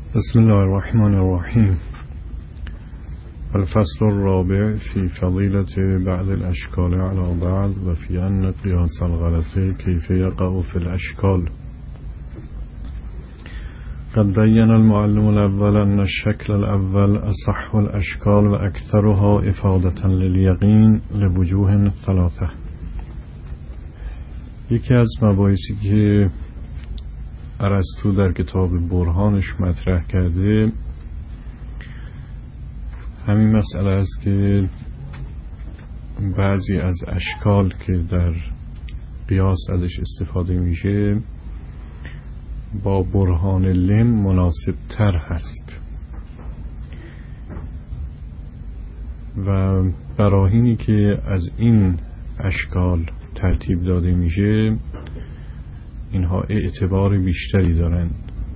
بسم الله الرحمن الرحیم. الفصل الرابع في فضيلة بعض الأشكال على بعض وفي أن قياس الغلط كيف يقع في الأشكال. قد بين المعلم الأول أن الشكل الأول أصح الأشكال وأكثرها إفادة لليقين لوجوه ثلاثة. یکی از مباحثی که ارسطو در کتاب برهانش مطرح کرده همین مسئله است که بعضی از اشکال که در قیاس ازش استفاده میشه با برهان لم مناسب تر هست و براهینی که از این اشکال ترتیب داده میشه اینها اعتبار بیشتری دارند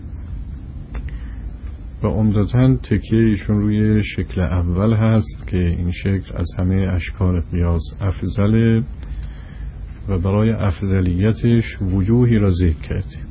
و عمدتاً تکیه ایشون روی شکل اول هست که این شکل از همه اشکال قیاس افضله و برای افضلیتش وجوهی را ذکر کردیم.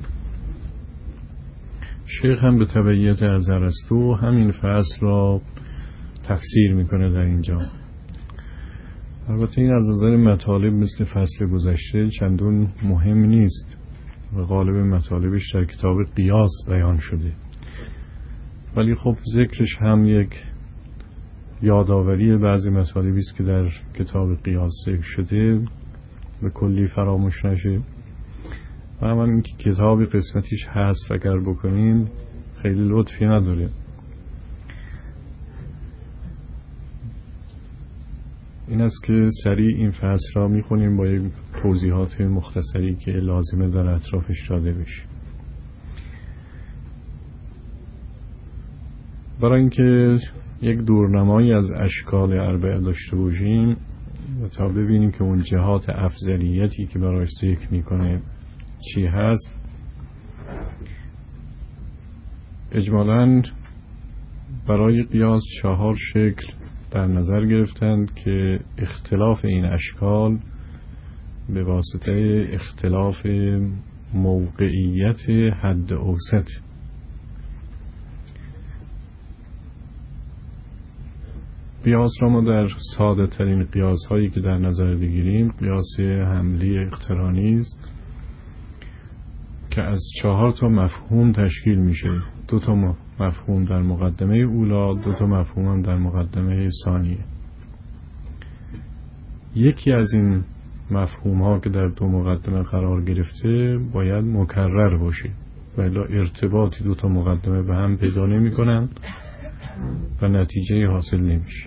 شیخ هم به تبعیت از ارسطو همین فصل را تفسیر میکنه در اینجا. البته این از نظر مطالب مثل فصل گذشته چندون مهم نیست و غالب مطالبش در کتاب قیاس بیان شده، ولی خب ذکرش هم یک یادآوری بعضی مطالبی است که در کتاب قیاس ذکر شده به کلی فراموش نشه و هم اینکه کتاب قسمتیش هست اگر بکنین خیلی لطفی نداره. این است که سریع این فصل را میخونیم با یک توضیحات مختصری که لازمه در اطرافش داده بشه. برای اینکه یک دورنمایی از اشکال اربعه داشته باشیم و تا ببینیم که اون جهات افضلیتی که برایش ذکر میکنه چی هست، اجمالاً برای قیاس 4 شکل در نظر گرفتند که اختلاف این اشکال به واسطه اختلاف موقعیت حد اوسط. قیاس را ما در ساده ترین قیاس هایی که در نظر بگیریم قیاس حملی اقترانی است که از 4 تا مفهوم تشکیل میشه. 2 تا مفهوم در مقدمه اولا، 2 تا مفهوم هم در مقدمه ثانیه. یکی از این مفهوم ها که در 2 مقدمه قرار گرفته باید مکرر باشه و الا ارتباطی 2 تا مقدمه به هم پیدا نمی کنن و نتیجه حاصل نمیشه.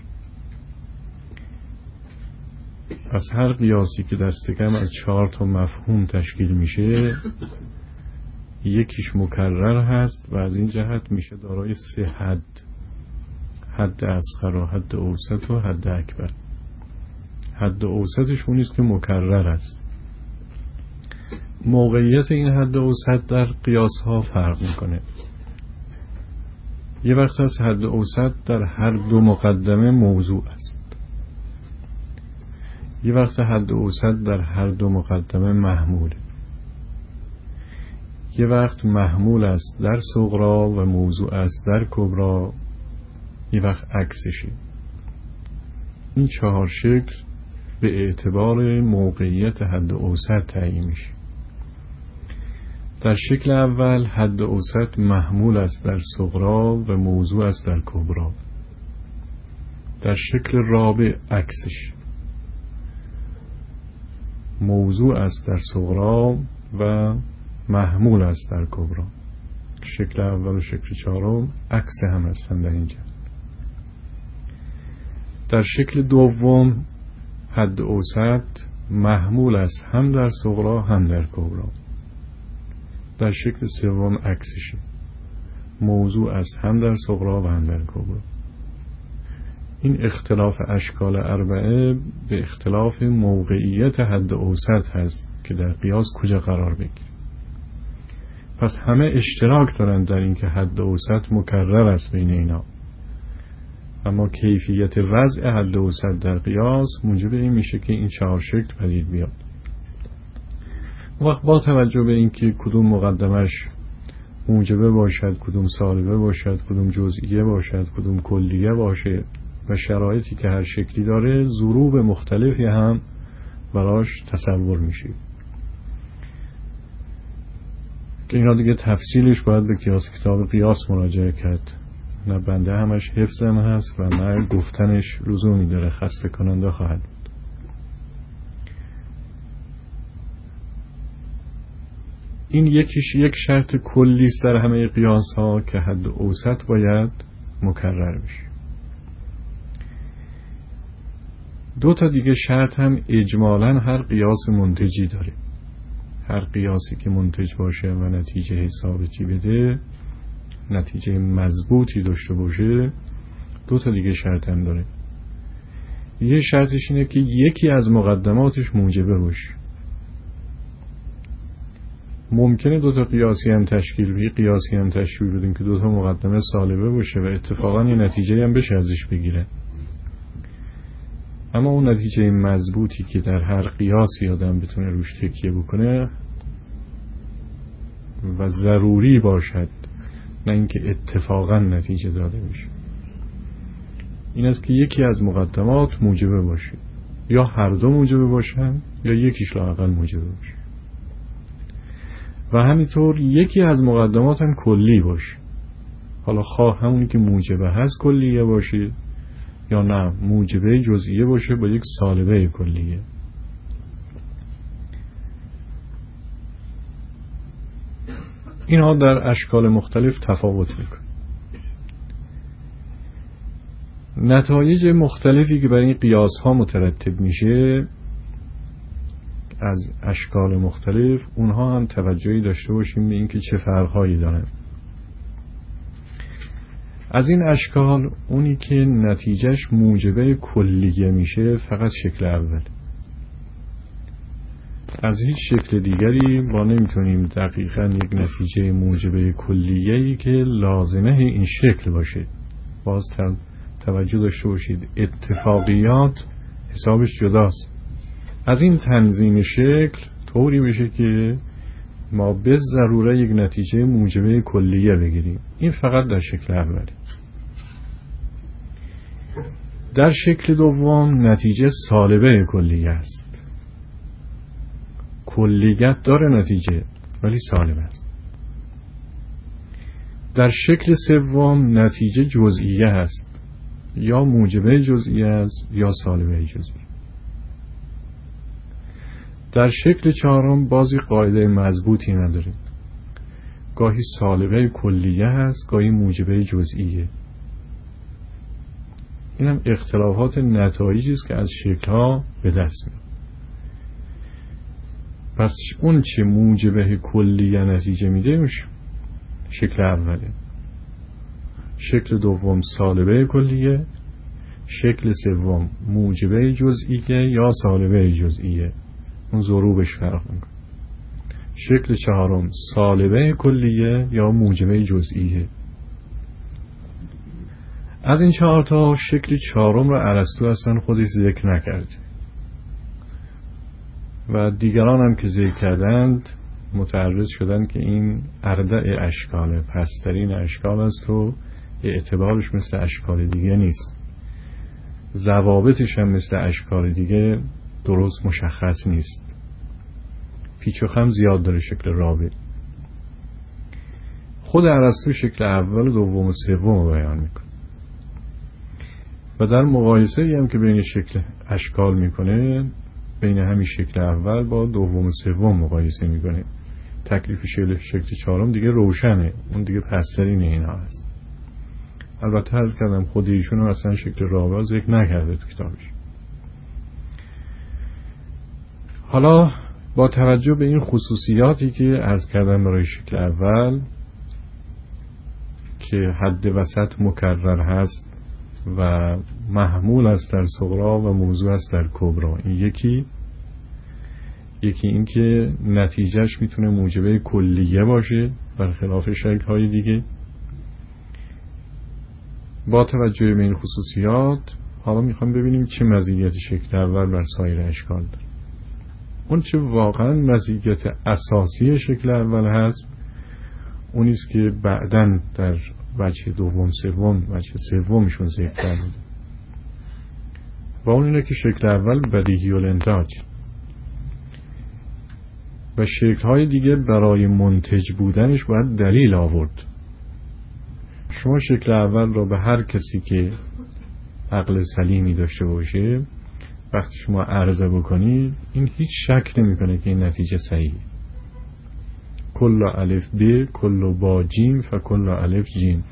پس هر قیاسی که دست کم از 4 تا مفهوم تشکیل میشه یکیش مکرر هست و از این جهت میشه دارای 3 حد: حد اصغر و حد اوسط و حد اکبر. حد اوسطش اونیست که مکرر است. موقعیت این حد اوسط در قیاس ها فرق میکنه. یه وقت هست حد اوسط در هر 2 مقدمه موضوع است، یه وقت حد اوسط در هر 2 مقدمه محموله، یه وقت محمول است در صغرا و موضوع است در کبرا، یه وقت عکسشه. این 4 شکل به اعتبار موقعیت حد اوسط تعیین میشه. در شکل اول حد اوسط محمول است در صغرا و موضوع است در کبرا. در شکل رابع عکسش، موضوع است در صغرا و محمول است در کبرا. شکل اول و شکل 4 عکس هم هستن در اینجا. در شکل دوم حد اوسط محمول است هم در صغرا هم در کبرا. در شکل سوم عکسشه، موضوع است هم در صغرا و هم در کبرا. این اختلاف اشکال اربعه به اختلاف موقعیت حد اوسط هست که در قیاس کجا قرار بگیره. پس همه اشتراک دارند در این که حد اوسط مکرر است بین اینا، اما کیفیت وضع حد اوسط در قیاس موجب این میشه که این 4 شکل پدید بیاد. وقت با توجه به اینکه کدوم مقدمش موجبه باشد، کدوم سالبه باشد، کدوم جزئیه باشد، کدوم کلیه باشه و شرایطی که هر شکلی داره ضروب مختلفی هم براش تصور میشه که اینا دیگه تفصیلش باید به کتاب قیاس مراجعه کرد. نه بنده همش حفظم هست و نه گفتنش لزومی داره، خسته کننده خواهد بود. این یکیش یک شرط کلی است در همه قیاس ها که حد اوسط باید مکرر بشه. دو تا دیگه شرط هم اجمالاً هر قیاس منتجی داره. هر قیاسی که منتج باشه و نتیجه ثابتی بده، نتیجه مضبوطی داشته باشه، دو تا دیگه شرط هم داره. یه شرطش اینه که یکی از مقدماتش موجبه باشه. ممکنه دو تا قیاسی هم تشکیل بدیم که دو تا مقدمه سالبه باشه و اتفاقا یه نتیجه هم بشه ازش بگیره، اما اون نتیجه مضبوطی که در هر قیاسی آدم بتونه روش تکیه بکنه و ضروری باشد، نه اینکه اتفاقا نتیجه داده میشه، این است که یکی از مقدمات موجبه باشه، یا هر دو موجبه باشن یا یکیش لااقل موجبه باشه، و همینطور یکی از مقدمات هم کلی باشه. حالا خواه همونی که موجبه هست کلیه باشه یا نه موجبه جزئیه باشه با یک سالبه کلیه. اینها در اشکال مختلف تفاوت میکنه. نتایج مختلفی که برای این قیاس ها مترتب میشه از اشکال مختلف، اونها هم توجهی داشته باشیم به اینکه چه فرق‌هایی دارن. از این اشکال اونی که نتیجهش موجبه کلیه میشه فقط شکل اول. از هیچ شکل دیگری ما نمیتونیم دقیقاً یک نتیجه موجبه کلیه‌ای که لازمه این شکل باشه. باز توجه داشته باشید اتفاقیات حسابش جداست. از این تنظیم شکل طوری بشه که ما به ضروره یک نتیجه موجبه کلیه بگیریم. این فقط در شکل اولی. در شکل دوم نتیجه سالبه کلیه است. کلیت داره نتیجه ولی سالبه است. در شکل سوم نتیجه جزئیه است، یا موجبه جزئیه است یا سالبه جزئیه. در شکل چهارم بازی قاعده مضبوطی نداریم، گاهی سالبه کلیه هست گاهی موجبه جزئیه. این هم اختلافات نتایجی است که از شکل‌ها به دست میاد. پس اون چه موجبه کلیه نتیجه میده میشه شکل اوله، شکل دوم سالبه کلیه، شکل سوم موجبه جزئیه یا سالبه جزئیه، اون ضروبش فرق میکنه. شکل چهارم سالبه کلیه یا موجبه جزئیه. از این چهار تا شکل چهارم را ارسطو اصلا خودش ذکر نکرد و دیگران هم که ذکر کردند متعرض شدند که این اردع اشکال، پسترین اشکال است و اعتبارش مثل اشکال دیگه نیست، ضوابطش هم مثل اشکال دیگه درست مشخص نیست، پیچ و خم زیاد داره شکل رابع. خود ارسطو شکل اول، دوم و سوم بیان میکنه و در مقایسه هم که بین شکل اشکال میکنه بین همین شکل اول با دوم و سوم مقایسه میکنه. تکلیف شکل چهارم دیگه روشنه، اون دیگه پسترین اینا هست. البته عرض کردم خود ایشون هم اصلا شکل رابع ذکر نکرده تو کتابش. حالا با توجه به این خصوصیاتی که عرض کردم برای شکل اول که حد وسط مکرر هست و محمول است در صغرا و موضوع است در کبرا، این یکی این که نتیجهش میتونه موجبه کلیه باشه برخلاف شکل‌های دیگه. با توجه به این خصوصیات حالا میخوام ببینیم چه مزیت شکل اول بر سایر اشکال داره. اون چه واقعا مزیت اساسی شکل اول هست اونیست که بعداً در وجه دوم وجه سومشون ذکر کرده و اون اینه که شکل اول بدیهی الانتاج و شکل‌های دیگه برای منتج بودنش باید دلیل آورد. شما شکل اول را به هر کسی که عقل سلیمی داشته باشه وقتی شما عرضه بکنید این هیچ شک نمی‌کنه که این نتیجه صحیحه. کل الف ب کل با جیم فکل الف جیم.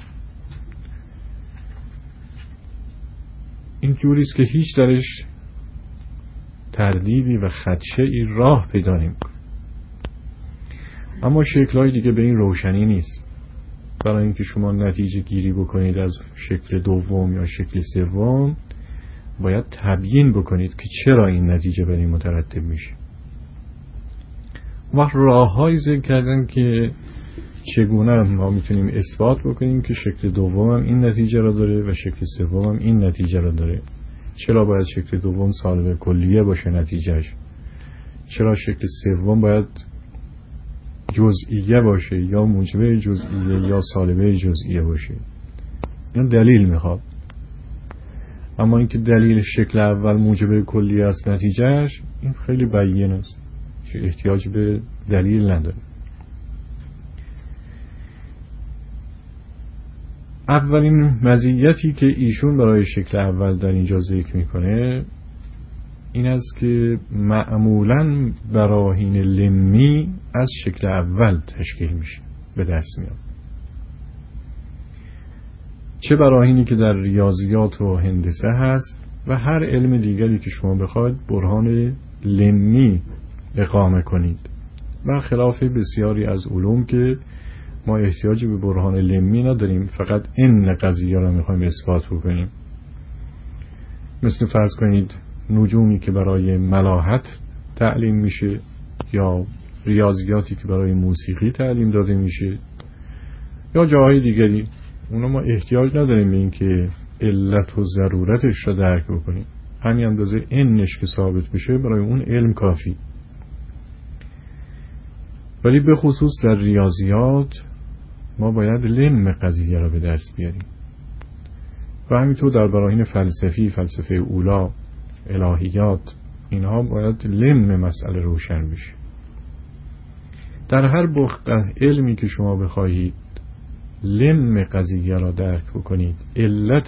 این جوریست که هیچ درش تردیدی و خدشه‌ای راه پیدا نمی‌کنه. اما شکل‌های دیگه به این روشنی نیست. برای اینکه شما نتیجه گیری بکنید از شکل دوم یا شکل سوم باید تبیین بکنید که چرا این نتیجه بر این مترتب میشه. وقت راه‌هایی ذکر کردن که چگونه ما میتونیم اثبات بکنیم که شکل دوم هم این نتیجه را داره و شکل سوم هم این نتیجه را داره. چرا باید شکل دوم سالب کلیه باشه نتیجهش؟ چرا شکل سوم باید جزئیه باشه یا موجبه جزئیه یا سالبه جزئیه باشه؟ این دلیل میخواد. اما اینکه دلیل شکل اول موجبه کلیه است نتیجهش این خیلی بیان است که احتیاج به دلیل نداره. اولین مزیتی که ایشون برای شکل اول در اینجا ذکر میکنه این است که معمولاً براهین لمی از شکل اول تشکیل میشه، به دست میاد. چه براهینی که در ریاضیات و هندسه هست و هر علم دیگری که شما بخواید برهان لمی اقامه کنید، برخلاف بسیاری از علوم که ما احتیاجی به برهان لمی نداریم، فقط این قضیه را میخوایم اثبات بکنیم. مثل فرض کنید نجومی که برای ملاحت تعلیم میشه یا ریاضیاتی که برای موسیقی تعلیم داده میشه یا جاهای دیگری، اونا ما احتیاج نداریم به این که علت و ضرورتش را درک بکنیم. همین اندازه انش که ثابت بشه برای اون علم کافی. ولی به خصوص در ریاضیات ما باید لم قضیه را به دست بیاریم و همینطور در براهین فلسفی، فلسفه اولا، الهیات، اینها باید لم مسئله روشن بشه. در هر بخت علمی که شما بخواهید لم قضیه را درک بکنید، علت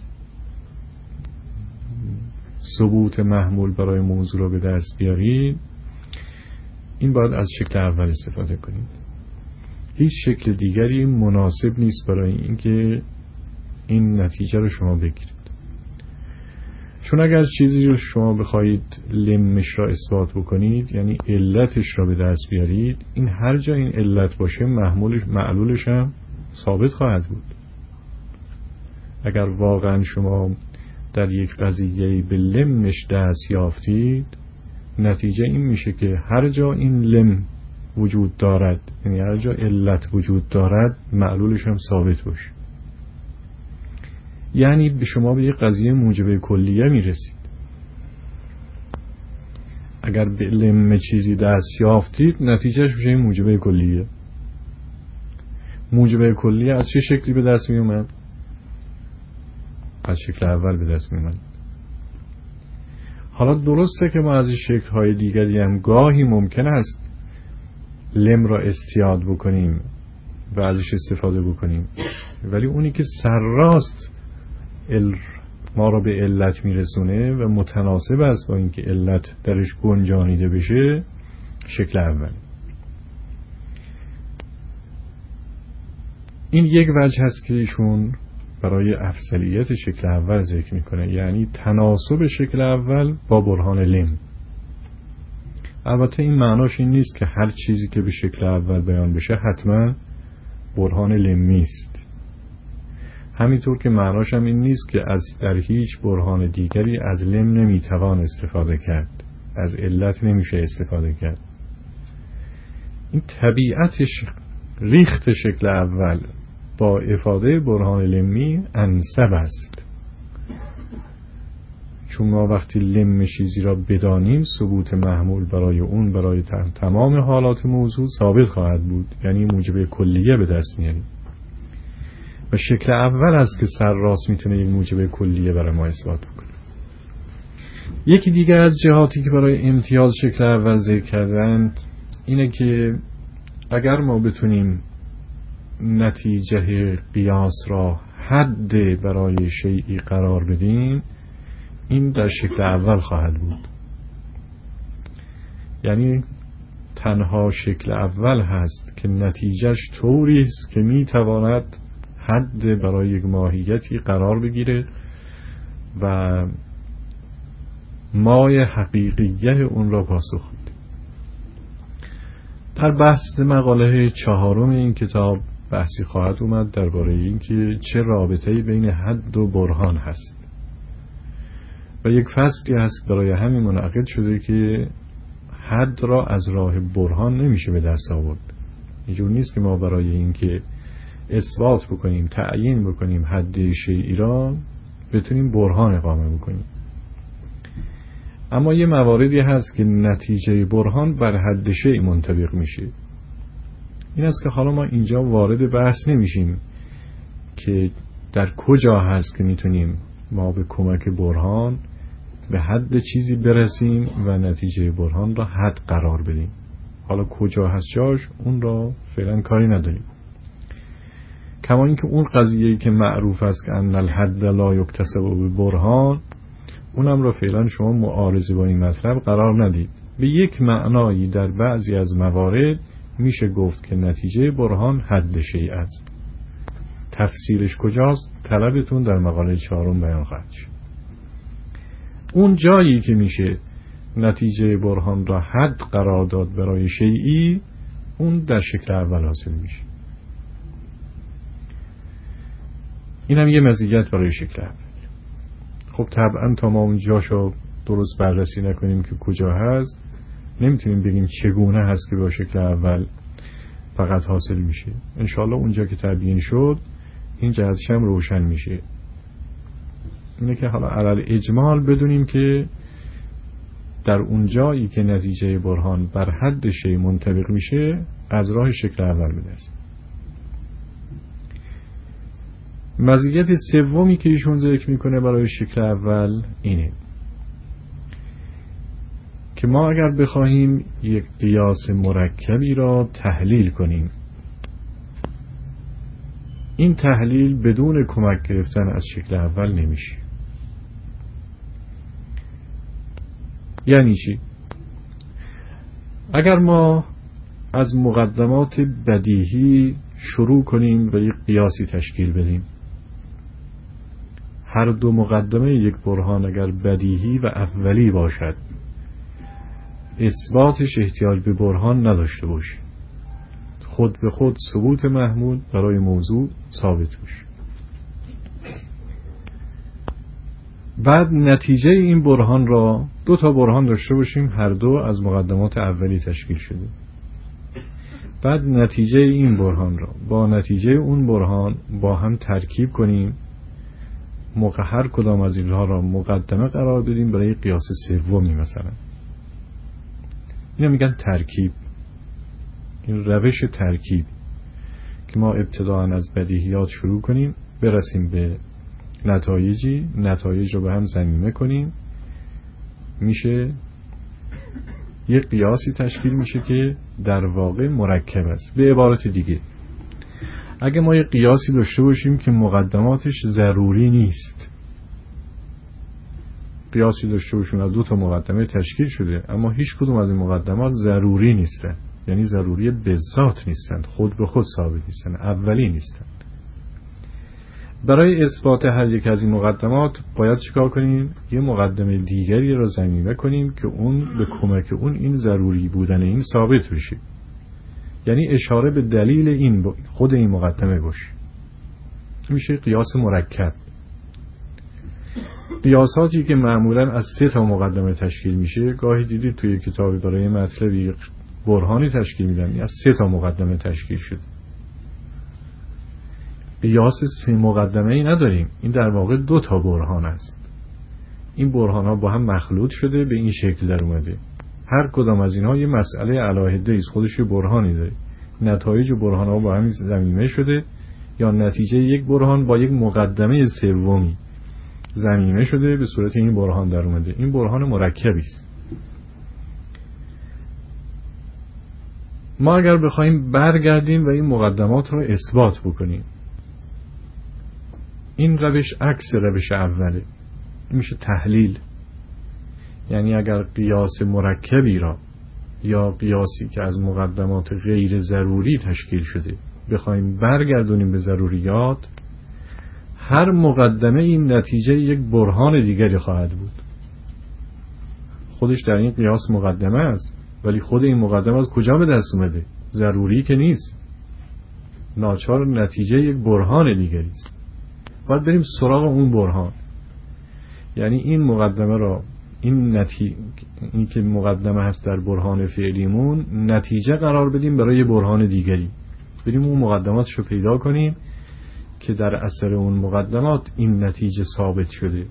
ثبوت محمول برای موضوع را به دست بیارید، این باید از شکل اول استفاده کنید. هیچ شکل دیگری مناسب نیست برای اینکه این نتیجه رو شما بگیرید. چون اگر چیزی رو شما بخواهید لمش را اثبات بکنید، یعنی علتش را به دست بیارید، این هر جا این علت باشه معلولش هم ثابت خواهد بود. اگر واقعا شما در یک قضیه به لمش دست یافتید، نتیجه این میشه که هر جا این لم وجود دارد، یعنی هر جا علت وجود دارد، معلولش هم ثابت باشه. یعنی به شما به یک قضیه موجبه کلیه میرسید. اگر به لم چیزی دست یافتید، نتیجهش میشه موجبه کلیه. موجبه کلیه از چه شکلی به دست می اومد؟ از شکل اول به دست می اومد. حالا درسته که ما از این شکل‌های دیگری هم گاهی ممکن است لم را استیاد بکنیم و ازش استفاده بکنیم، ولی اونی که سرراست ما را به علت میرسونه و متناسب است با اینکه علت درش گنجانیده بشه، شکل اول. این یک وجه هست که ایشون برای افضلیت شکل اول ذکر میکنه، یعنی تناسب شکل اول با برهان لم. البته این معناش این نیست که هر چیزی که به شکل اول بیان بشه حتما برهان لمی است. همینطور که معناش هم این نیست که در هیچ برهان دیگری از لم نمیتوان استفاده کرد، از علت نمیشه استفاده کرد. این طبیعتش ریخت شکل اول با افاده برهان لمی انسب است، چون ما وقتی لم چیزی را بدانیم ثبوت محمول برای اون برای تمام حالات موضوع ثابت خواهد بود، یعنی موجب کلیه به دست میاریم و شکل اول است که سر راست میتونه یک موجب کلیه برای ما اثبات بکنه. یکی دیگر از جهاتی که برای امتیاز شکل اول ذکر کردند اینه که اگر ما بتونیم نتیجه قیاس را حد برای شیئی قرار بدیم، این در شکل اول خواهد بود. یعنی تنها شکل اول هست که نتیجهش طوری است که میتواند حد برای یک ماهیتی قرار بگیره و مای حقیقیه اون را پاسخ بده. در بحث مقاله 4 این کتاب بحثی خواهد اومد درباره اینکه چه رابطه‌ای بین حد و برهان هست و یک فصلی هست برای همین منعقد شده که حد را از راه برهان نمیشه به دست آورد. اینجور نیست که ما برای اینکه اثبات بکنیم، تعیین بکنیم حد شیئی را بتونیم برهان اقامه بکنیم. اما یه مواردی هست که نتیجه برهان بر حد شیء منطبق میشه. این است که حالا ما اینجا وارد بحث نمیشیم که در کجا هست که میتونیم ما به کمک برهان به حد چیزی برسیم و نتیجه برهان را حد قرار بدیم. حالا کجا هست جاش اون را فعلا کاری نداریم. کما اینکه اون قضیه‌ای که معروف است که ان الحد لا یکتسب ببرهان، اونم را فعلا شما معارضه با این مطلب قرار ندید. به یک معنایی در بعضی از موارد میشه گفت که نتیجه برهان حد شیء است. تفصیلش کجاست؟ طلبتون در مقاله 4 بیان خواهد شد. اون جایی که میشه نتیجه برهان را حد قرار داد برای شیئی، اون در شکل اول حاصل میشه. این هم یه مزیت برای شکل اول. خب طبعا تا ما اون جاشو درست بررسی نکنیم که کجا هست، نمیتونیم بگیم چگونه هست که با شکل اول فقط حاصل میشه. انشاءالله اونجا که تبیین شد این جهتش هم روشن میشه. اینه که حالا علل اجمال بدونیم که در اون جایی که نتیجه برهان بر حد شیء منطبق میشه از راه شکل اول بدست. مزیت سومی که ایشون ذکر میکنه برای شکل اول اینه که ما اگر بخواهیم یک قیاس مرکبی را تحلیل کنیم، این تحلیل بدون کمک گرفتن از شکل اول نمیشه. یعنی چی؟ اگر ما از مقدمات بدیهی شروع کنیم و یک قیاسی تشکیل بدیم، هر دو مقدمه یک برهان اگر بدیهی و اولی باشد، اثباتش احتیاج به برهان نداشته باشه، خود به خود ثبوت محمول برای موضوع ثابت بشه. بعد نتیجه این برهان را 2 تا برهان داشته باشیم، هر دو از مقدمات اولی تشکیل شده. بعد نتیجه این برهان را با نتیجه اون برهان با هم ترکیب کنیم، هر کدام از اینها را مقدمه قرار بدیم برای قیاس سومی مثلا. اینو میگن ترکیب. این روش ترکیب که ما ابتداء از بدیهیات شروع کنیم، برسیم به نتایجی، نتایج رو به هم ضمیمه کنیم، میشه یک قیاسی تشکیل میشه که در واقع مرکب است. به عبارت دیگه اگه ما یک قیاسی داشته باشیم که مقدماتش ضروری نیست، قیاسی داشته باشیم از 2 تا مقدمه تشکیل شده اما هیچ کدوم از این مقدمات ضروری نیستن، یعنی ضروری به ذات نیستن، خود به خود ثابت نیستن، اولی نیستن، برای اثبات هر یک از این مقدمات باید چیکار کنیم؟ یه مقدمه دیگری را ضمیمه کنیم که اون به کمک اون این ضروری بودن این ثابت بشه، یعنی اشاره به دلیل این خود این مقدمه باشه. میشه قیاس مرکب. قیاساتی که معمولا از 3 تا مقدمه تشکیل میشه، گاهی دیدید توی کتابی برای مطلبی برهانی تشکیل میدن از 3 تا مقدمه تشکیل شده. قیاس 3 مقدمه ای نداریم، این در واقع 2 تا برهان است. این برهان ها با هم مخلوط شده به این شکل در اومده. هر کدام از اینها یه مسئله علاهده است، خودش برهانی داره. نتایج برهان ها با هم ضمیمه شده یا نتیجه یک برهان با یک مقدمه سومی ضمیمه شده به صورت این برهان در اومده. این برهان مرکبی است. ما اگر بخوایم برگردیم و این مقدمات رو اثبات بکنیم، این روش عکس روش اوله، این میشه تحلیل. یعنی اگر قیاس مرکبی را یا قیاسی که از مقدمات غیر ضروری تشکیل شده بخوایم برگردونیم به ضروریات، هر مقدمه این نتیجه یک برهان دیگری خواهد بود. خودش در این قیاس مقدمه است، ولی خود این مقدمه از کجا به دست اومده؟ ضروری که نیست، ناچار نتیجه یک برهان دیگری است. باید بریم سراغ اون برهان. یعنی این مقدمه را، این که مقدمه هست در برهان فعلیمون، نتیجه قرار بدیم برای برهان دیگری. بریم اون مقدماتش رو پیدا کنیم که در اثر اون مقدمات این نتیجه ثابت شده،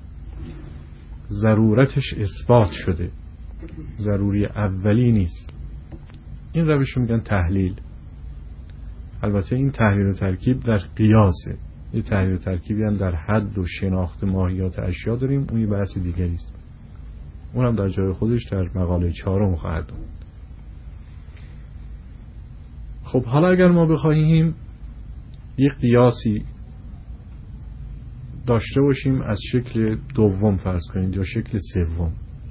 ضرورتش اثبات شده، ضروری اولی نیست. این روش رو میگن تحلیل. البته این تحلیل و ترکیب در قیاسه. یه تحلیل و ترکیبی هم در حد و شناخت ماهیات اشیا داریم، اون یه بحث دیگری است. اون هم در جای خودش در مقاله 4 خواهد بود. خب حالا اگر ما بخواهیم یک قیاسی داشته باشیم از شکل دوم فرض کنید یا شکل سوم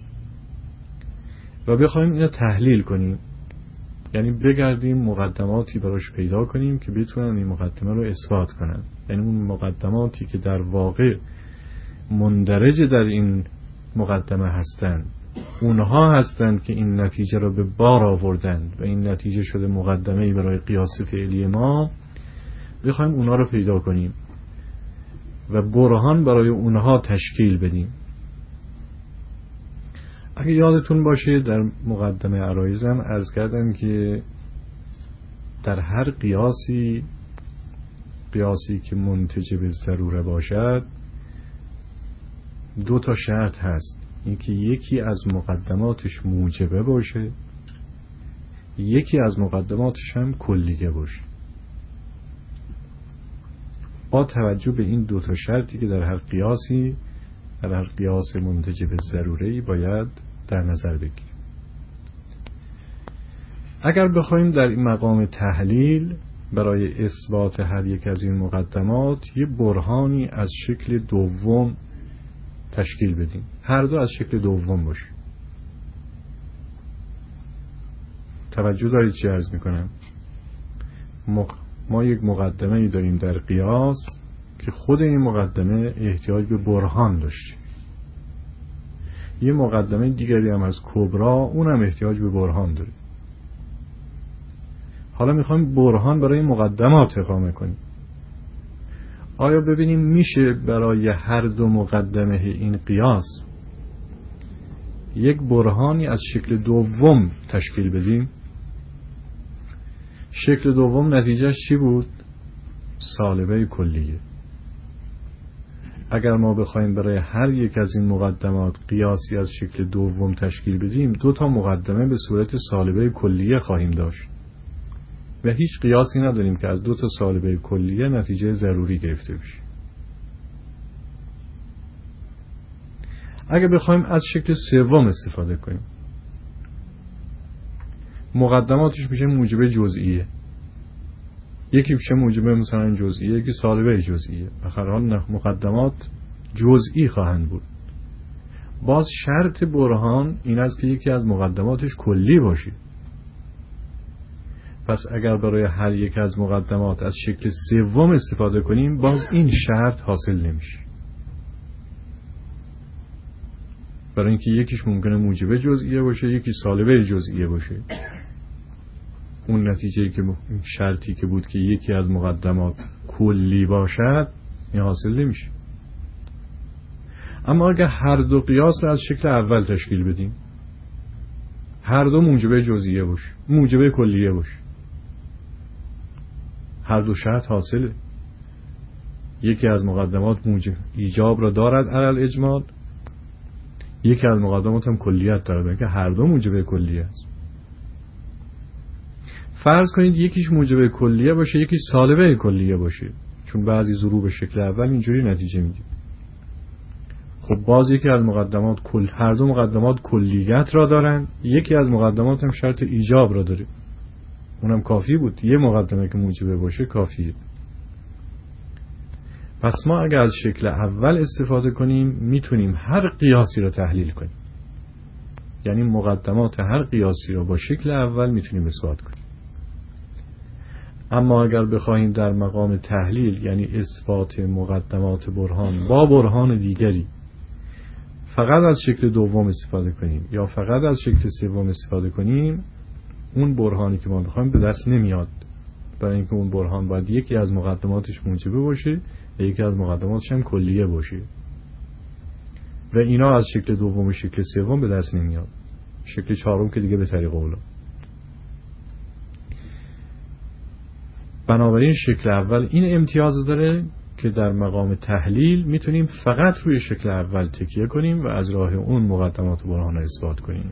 و بخوایم اینو تحلیل کنیم، یعنی بگردیم مقدماتی براش پیدا کنیم که بتونن این مقدمه رو اثبات کنن، یعنی اون مقدماتی که در واقع مندرج در این مقدمه هستند، اونها هستند که این نتیجه رو به بار آوردند و این نتیجه شده مقدمه‌ای برای قیاس فعلی ما. بخوایم اونها رو پیدا کنیم و برهان برای اونها تشکیل بدیم. اگه یادتون باشه در مقدمه عرایزم عرض کردم که در هر قیاسی که منتج به ضروره باشد 2 شرط هست. اینکه یکی از مقدماتش موجبه باشه، یکی از مقدماتش هم کلیه باشه. با توجه به این 2 شرطی که در هر قیاس منتج به ضروره‌ای باید در نظر بگیریم. اگر بخوایم در این مقام تحلیل برای اثبات هر یک از این مقدمات یه برهانی از شکل دوم تشکیل بدیم، هر دو از شکل دوم باشه. توجه دارید چی عرض میکنم؟ ما یک مقدمه ای داریم در قیاس که خود این مقدمه احتیاج به برهان داشته. یه مقدمه دیگری هم از کبرا، اونم احتیاج به برهان داره. حالا میخوایم برهان برای مقدمات اقامه کنیم. آیا ببینیم میشه برای هر 2 مقدمه این قیاس یک برهانی از شکل دوم تشکیل بدیم؟ شکل دوم نتیجهش چی بود؟ سالبه کلیه. اگر ما بخوایم برای هر یک از این مقدمات قیاسی از شکل دوم تشکیل بدیم 2 مقدمه به صورت سالبه کلیه خواهیم داشت و هیچ قیاسی نداریم که از 2 سالبه کلیه نتیجه ضروری گرفته بشه. اگر بخوایم از شکل سوم استفاده کنیم، مقدماتش میشه موجبه جزئیه، یکی میشه موجبه مثلا جزئیه، یکی سالبه جزئیه. بخیر حال مقدمات جزئی خواهند بود. باز شرط برهان این است که یکی از مقدماتش کلی باشه. پس اگر برای هر یک از مقدمات از شکل سوم استفاده کنیم باز این شرط حاصل نمیشه، برای اینکه یکیش ممکنه موجبه جزئیه باشه، یکی سالبه جزئیه باشه. اون نتیجه که شرطی که بود که یکی از مقدمات کلی باشد این حاصل نمیشه. اما اگر هر 2 قیاس رو از شکل اول تشکیل بدیم، هر 2 موجبه جزئیه باشه، موجبه کلیه باشه، هر 2 شرط حاصله. یکی از مقدمات موجب ایجاب را دارد علل اجمال، یکی از مقدمات هم کلیت داره که هر دو موجب کلیه است. فرض کنید یکیش موجب کلیه باشه یکی سالبه کلیه باشه، چون بعضی ضروب شکل اول اینجوری نتیجه میگه. خب باز یکی از مقدمات هر دو مقدمات کلیت را دارن، یکی از مقدمات هم شرط ایجاب را داره، اونم کافی بود. یه مقدمه که موجبه باشه کافیه. پس ما اگر از شکل اول استفاده کنیم میتونیم هر قیاسی را تحلیل کنیم، یعنی مقدمات هر قیاسی را با شکل اول میتونیم اثبات کنیم. اما اگر بخواهیم در مقام تحلیل، یعنی اثبات مقدمات برهان با برهان دیگری، فقط از شکل دوم استفاده کنیم یا فقط از شکل سوم استفاده کنیم، اون برهانی که ما میخوایم به دست نمیاد، برای اینکه اون برهان باید یکی از مقدماتش موجبه باشه و یکی از مقدماتش هم کلیه باشه و اینا از شکل دوم و شکل سوم به دست نمیاد. شکل چهارم که دیگه به طریق اولا. بنابراین شکل اول این امتیاز داره که در مقام تحلیل میتونیم فقط روی شکل اول تکیه کنیم و از راه اون مقدمات برهان اثبات کنیم.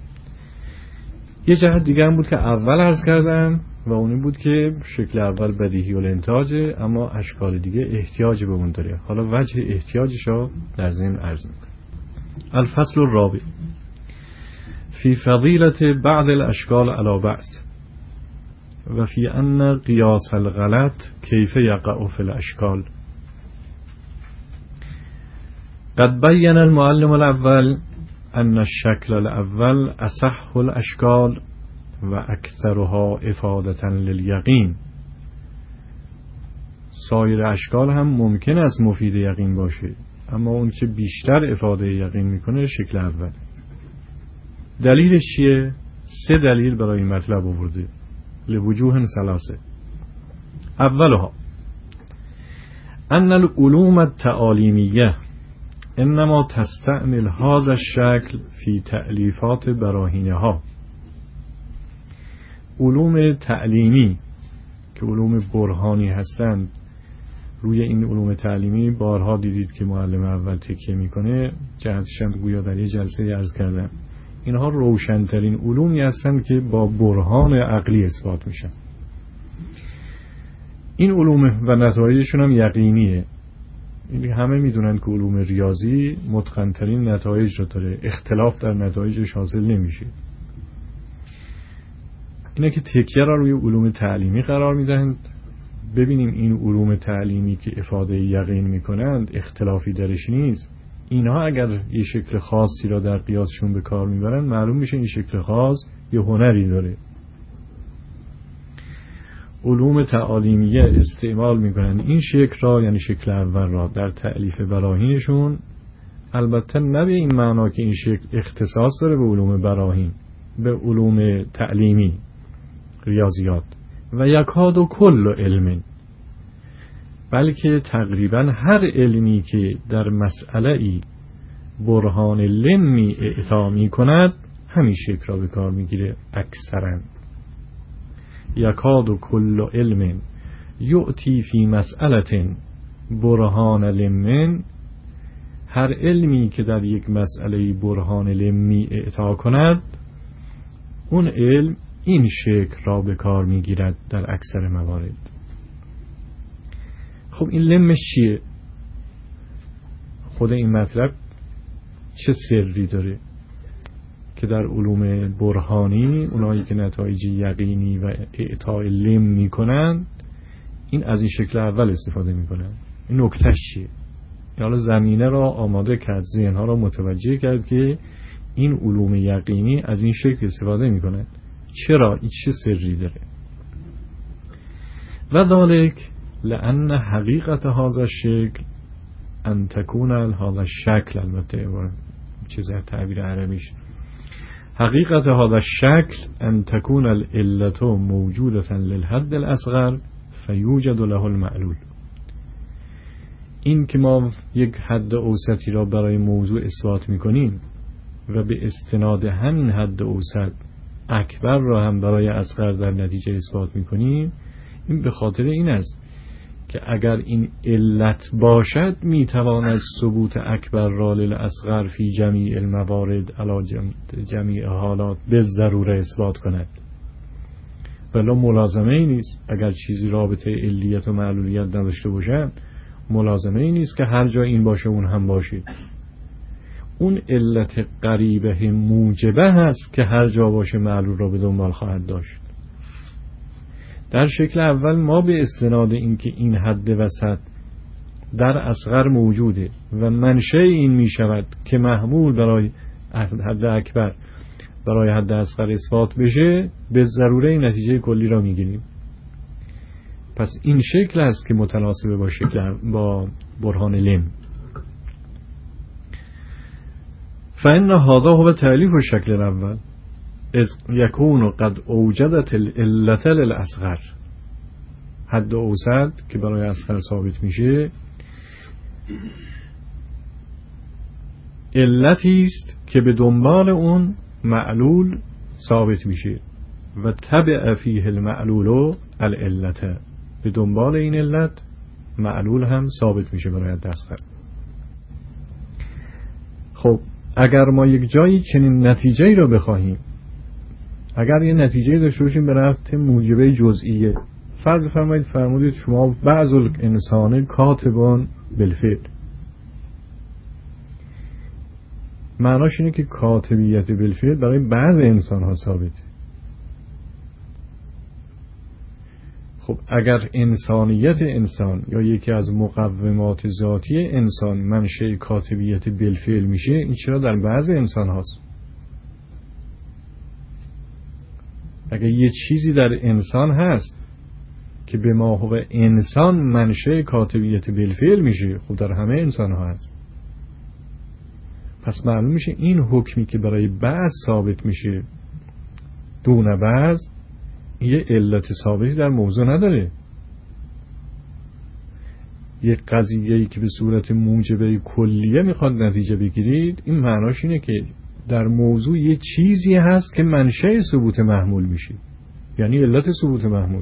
یه جهت دیگه هم بود که اول عرض کردم و اون این بود که شکل اول بدیهی الانتاجه، اما اشکال دیگه احتیاج به اون داره. حالا وجه احتیاجش رو در ضمن عرض میکنم. الفصل الرابع فی فضیلت بعض الاشکال علی بعض و فی ان قیاس الغلط کیف یقع فی الاشکال. قد بین المعلم الاول ان الشکل الاول اصح الاشکال و اکثرها افادة للیقین. سایر اشکال هم ممکن است مفید یقین باشه، اما اون که بیشتر افاده یقین میکنه شکل اول. دلیلش چیه؟ 3 دلیل برای این مطلب آورده، لوجوه ثلاثه. اولها ان العلوم التعالیمیه انما تستعمل هذا الشکل فی تألیفات براهینها. علوم تعلیمی که علوم برهانی هستند، روی این علوم تعلیمی بارها دیدید که معلم اول تکیه میکنه، جهتش هم گویا در یه جلسه عرض کردم. اینها روشنترین علومی هستند که با برهان عقلی اثبات میشن. این علوم و نتایجشون هم یقینیه. همه میدونن که علوم ریاضی متقن‌ترین نتایج رو داره، اختلاف در نتایجش حاصل نمیشه. اینه که تکیه را روی علوم تعلیمی قرار میدهند. ببینیم این علوم تعلیمی که افاده یقین میکنند اختلافی درش نیست، اینها اگر یه شکل خاصی را در قیاسشون به کار میبرن، معلوم میشه این شکل خاص یه هنری داره. علوم تعالیمیه استعمال میکنن این شکل را، یعنی شکل اول را، در تألیف براهینشون. البته نه به این معنا که این شکل اختصاص داره به علوم براهین، به علوم تعلیمی، ریاضیات و یکاد و کل علم، بلکه تقریبا هر علمی که در مسئله ای برهان لمی اعطا می کند همین شکل را به کار میگیره. اکثرا یکاد و کل علم یؤتی فی مسئله برهان لمن، هر علمی که در یک مسئله برهان لمی اعطا کند، اون علم این شکل را به کار میگیرد در اکثر موارد. خب این لمش چیه؟ خود این مطلب چه سری داره که در علوم برهانی اونایی که نتایج یقینی و اعطای لم میکنن، این از این شکل اول استفاده میکنن. این نکتهش چیه؟ حالا زمینه را آماده کرد، ذهنها را متوجه کرد که این علوم یقینی از این شکل استفاده میکنن. چرا؟ این چه سری داره؟ و ذالک لأن حقیقت هذا الشکل ان تكون هذا الشکل، البته چیز تعبیر عربیش، حقیقت هذا الشکل ان تكون العلة موجودة للحد الاصغر فیوجد له المعلول. این که ما یک حد اوسطی را برای موضوع اثبات میکنیم و به استناد همین حد اوسط اکبر را هم برای اصغر در نتیجه اثبات میکنیم، این به خاطر این است که اگر این علت باشد میتواند ثبوت اکبر را للاصغر فی جمیع الموارد علی جمیع حالات به ضروره اثبات کند. ولی ملازمه ای نیست اگر چیزی رابطه علیت و معلولیت نداشته باشد، ملازمه ای نیست که هر جا این باشه اون هم باشه. اون علت قریبه موجبه هست که هر جا باشه معلول را به دنبال خواهد داشت. در شکل اول ما به استناد اینکه این حد وسط در اصغر موجوده و منشأ این می شود که محمول برای حد اکبر برای حد اصغر اثبات بشه، به ضروره این نتیجه کلی را می گیریم. پس این شکل است که متناسب با برهان لم. فإن هذا هو تعلیف الشکل الاول از یکون قد اوجدت العلت للاصغر. حد اوسط که برای اصغر ثابت میشه علتی است که به دنبال اون معلول ثابت میشه و تبع فیه المعلول العلت، به دنبال این علت معلول هم ثابت میشه برای حد اصغر. خب اگر ما یک جایی چنین نتیجه‌ای رو بخواهیم، اگر یه نتیجه داشته باشیم به رفت موجبه جزئیه، فرض فرمودید شما بعض الانسان کاتبان بالفعل، معناش اینه که کاتبیت بالفعل برای بعض انسان ها ثابته. خب اگر انسانیت انسان یا یکی از مقومات ذاتی انسان منشأ کاتبیت بالفعل میشه، این چرا در بعض انسان هاست؟ اگر یه چیزی در انسان هست که به ماهو انسان منشأ کاتبیت بالفعل میشه، خب در همه انسان ها هست. پس معلوم میشه این حکمی که برای بعض ثابت میشه دون بعض، یه علت ثابتی در موضوع نداره. یه قضیه‌ای که به صورت موجبه کلیه میخواد نتیجه بگیرید، این معناش اینه که در موضوع یه چیزی هست که منشأ ثبوت محمول میشه، یعنی علت ثبوت محمول.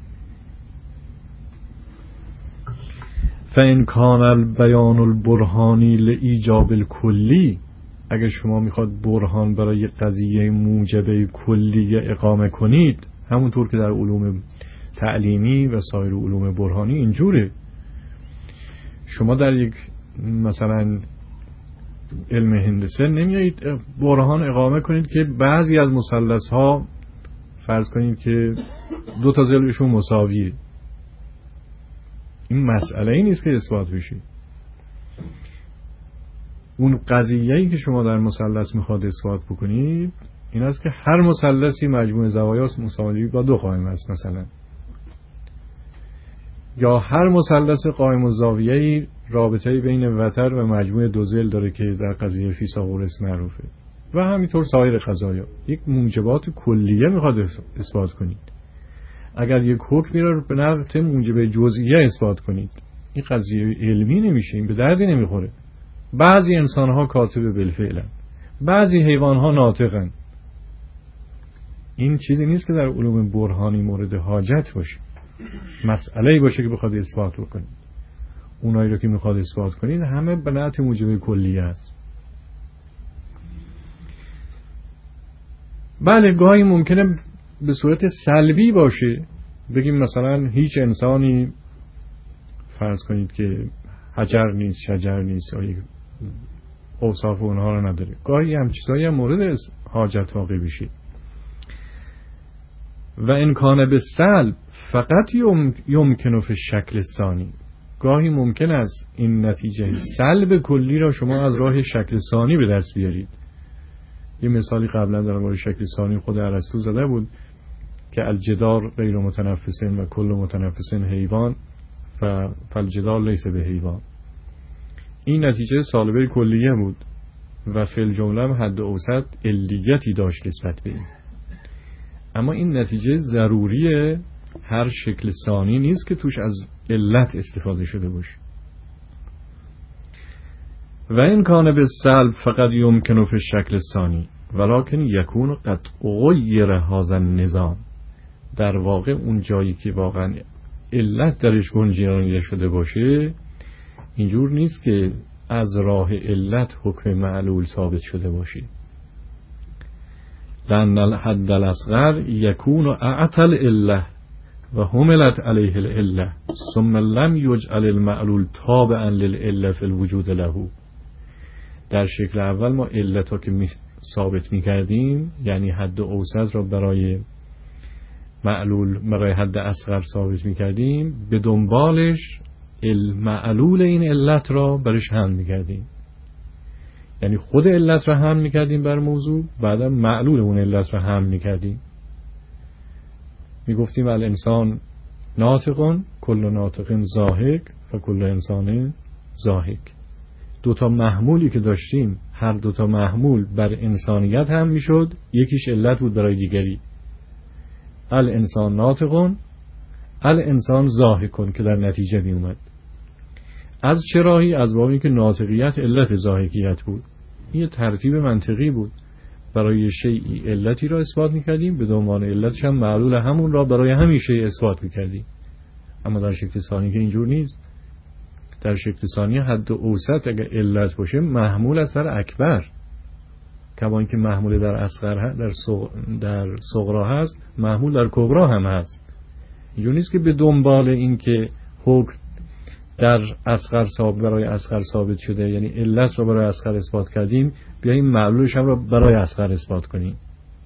فإن کان البیان البرهانی لایجاب الکلی، اگر شما میخواد برهان برای قضیه موجبه کلیه اقامه کنید، همونطور که در علوم تعلیمی و سایر علوم برهانی اینجوره، شما در یک مثلا علم هندسه نمیایید برهان اقامه کنید که بعضی از مثلث ها فرض کنید که دو تا ضلعشون مساویه. این مسئله ای نیست که اثبات بشه. اون قضیه‌ای که شما در مثلث میخواد اثبات بکنید این است که هر مثلثی مجموع زوایاش مساوی با دو قائم است مثلا، یا هر مثلث قائم الزاویه‌ای رابطه‌ای بین وتر و مجموع دو ضلع داره که در قضیه فیثاغورس معروفه، و همینطور سایر قضایا. یک موجبات کلیه میخواد اثبات کنید. اگر یک حکمی را به نحو موجب جزئیه اثبات کنید، این قضیه علمی نمیشه، این به دردی نمیخوره. بعضی انسان‌ها کاتب بالفعلن، بعضی حیوان‌ها ناطقن. این چیزی نیست که در علوم برهانی مورد حاجت باشه، مسئله‌ای باشه که بخواد اثبات بکنید. اونایی رو که میخواد اثبات کنید همه به نحو موجب کلیه است. بله گاهی ممکنه به صورت سلبی باشه، بگیم مثلا هیچ انسانی فرض کنید که حجر نیست، شجر نیست، یا اوصاف اونها رو نداره. گاهی هم چیزایی هم مورد حاجت واقع بشه. و امکانه به سلب فقط یمکنه فی شکل ثانی، گاهی ممکن است این نتیجه سلب کلی را شما از راه شکل ثانی به دست بیارید. یه مثالی قبلا در مورد شکل ثانی خود ارسطو زده بود که الجدار غیر متنفسن و کل متنفسن حیوان فالجدار لیس به حیوان. این نتیجه سالبه کلیه بود و فی الجمله هم حد اوسط علیتی داشت نسبت به این. اما این نتیجه ضروری هر شکل ثانی نیست که توش از علت استفاده شده باشه. و این کانه به سلب فقط یمکنه فی شکل ثانی ولکن یکون قد غیر هذا النظام. در واقع اون جایی که واقعا علت درش گنجانیده شده باشه، اینجور نیست که از راه علت حکم معلول ثابت شده باشه. لأن الحد الاصغر یکون اعطل اله و حملت علیه العله ثم لم یجعل المعلول تابعا للعله فی الوجود له. در شکل اول ما علت ها که ثابت می کردیم، یعنی حد اوسط را برای معلول برای حد اصغر ثابت می کردیم، به دنبالش معلول این علت را برش حمل می کردیم. یعنی خود علت را حمل می کردیم بر موضوع، بعدا معلول اون علت را حمل می کردیم. می گفتیم الانسان ناطقون کل ناطق ضاحک و کل انسان ضاحک. دوتا محمولی که داشتیم، هر دوتا محمول بر انسانیت هم می شد، یکیش علت بود برای دیگری. الانسان ناطقون الانسان ضاحکون که در نتیجه می اومد. از چراهی؟ از بابی که ناطقیت علت ضاحکیت بود. این یه ترتیب منطقی بود. برای شیئی علتی را اثبات میکردیم، به عنوان علتش هم معلول همون را برای همین شیء اثبات میکردیم. اما در شکل ثانی که اینجور نیست. در شکل ثانی حد اوسط اگر علت باشه محمول از در اکبر، کمان که محمول در اصغر در صغرا هست، محمول در کبرا هم هست. اینجور نیست که به دنبال این که حکم در اصغر ثابت برای اصغر ثابت شده، یعنی علت را برای اصغر اثبات کردیم، بیاییم معلولش هم را برای اصغر اثبات کنیم.